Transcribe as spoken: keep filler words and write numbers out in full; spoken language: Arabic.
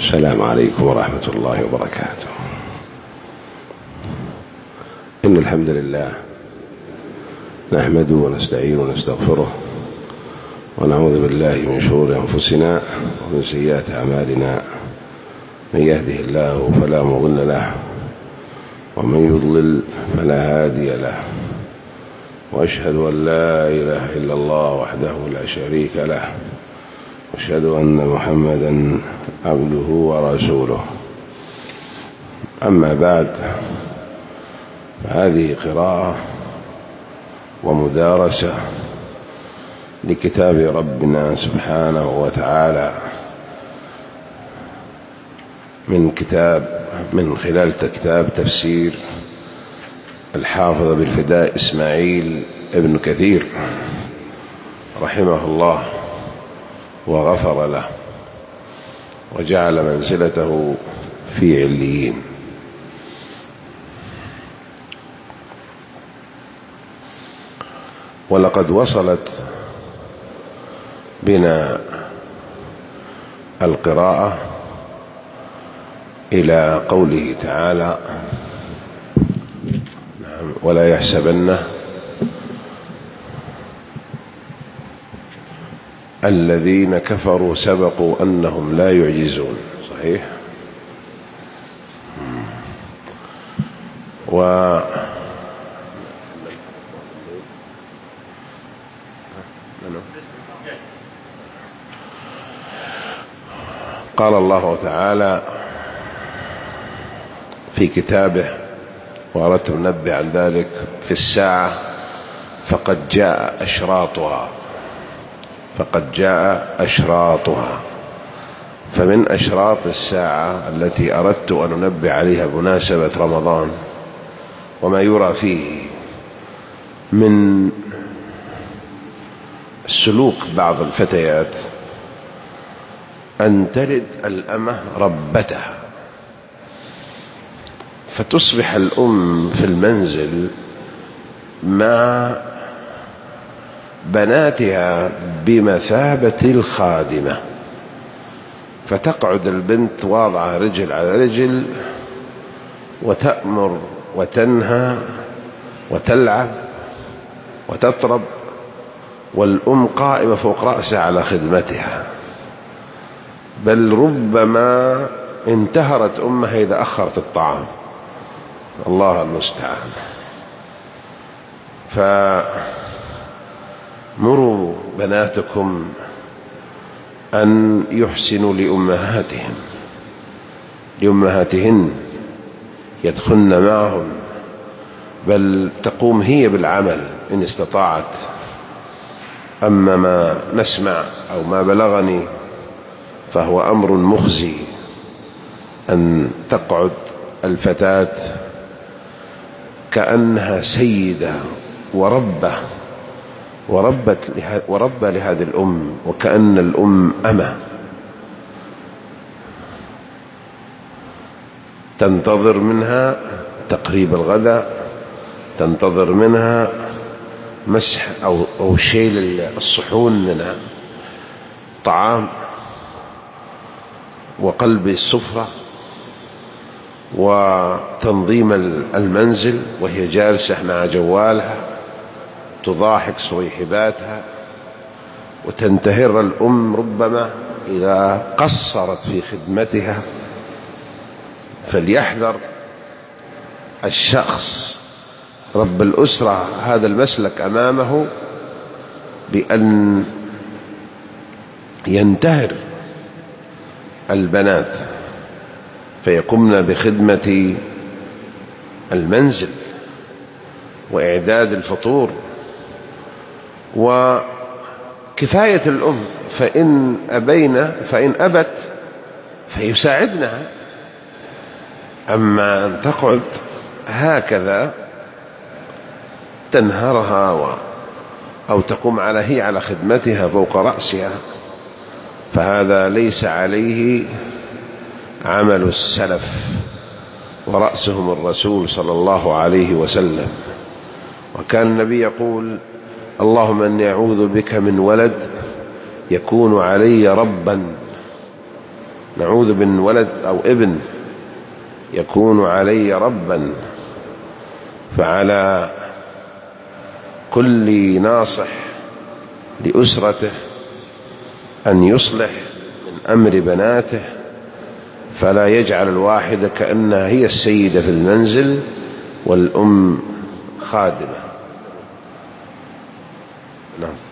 السلام عليكم ورحمة الله وبركاته. إن الحمد لله نحمده ونستعينه ونستغفره ونعوذ بالله من شرور أنفسنا ومن سيئات أعمالنا. من يهده الله فلا مضل له ومن يضلل فلا هادي له، وأشهد أن لا إله إلا الله وحده لا شريك له، وأشهد أن محمدا عبده ورسوله. أما بعد، فهذه قراءة ومدارسة لكتاب ربنا سبحانه وتعالى من كتاب من خلال كتاب تفسير الحافظ أبي الفداء إسماعيل ابن كثير رحمه الله وغفر له وجعل منزلته في عليين. ولقد وصلت بنا القراءة إلى قوله تعالى: ولا يحسبن الذين كفروا سبقوا أنهم لا يعجزون. صحيح. و قال الله تعالى في كتابه، وأردت أن أنبه عن ذلك: في الساعة فقد جاء أشراطها فقد جاء أشراطها فمن أشراط الساعة التي أردت أن أنبه عليها بمناسبة رمضان وما يرى فيه من سلوك بعض الفتيات أن تلد الأمة ربتها، فتصبح الأم في المنزل مع بناتها بمثابة الخادمة، فتقعد البنت واضعة رجل على رجل وتأمر وتنهى وتلعب وتطرب، والأم قائمة فوق رأسها على خدمتها، بل ربما انتهرت أمها إذا أخرت الطعام. الله المستعان. فمروا بناتكم أن يحسنوا لأمهاتهم لأمهاتهن يدخلن معهم، بل تقوم هي بالعمل إن استطاعت. أما ما نسمع أو ما بلغني فهو أمر مخزي، أن تقعد الفتاة كأنها سيدة وربة وربت وربى لهذه الأم، وكأن الأم أمة تنتظر منها تقريب الغداء، تنتظر منها مسح أو, أو شيل الصحون من طعام وقلب السفرة وتنظيم المنزل، وهي جالسة مع جوالها تضاحك صويحباتها، وتنتهر الأم ربما إذا قصرت في خدمتها. فليحذر الشخص رب الأسرة هذا المسلك أمامه بأن ينتهر البنات فيقومن بخدمة المنزل وإعداد الفطور، وكفاية الأم، فإن أبين فإن أبت فيساعدنها. أما أن تقعد هكذا تنهرها و أو تقوم على هي على خدمتها فوق رأسها، فهذا ليس عليه عمل السلف ورأسهم الرسول صلى الله عليه وسلم. وكان النبي يقول: اللهم إني أعوذ بك من ولد يكون علي ربا نعوذ من ولد أو ابن يكون علي ربا. فعلى كل ناصح لأسرته أن يصلح من أمر بناته، فلا يجعل الواحدة كأنها هي السيدة في المنزل والأم خادمة. نعم.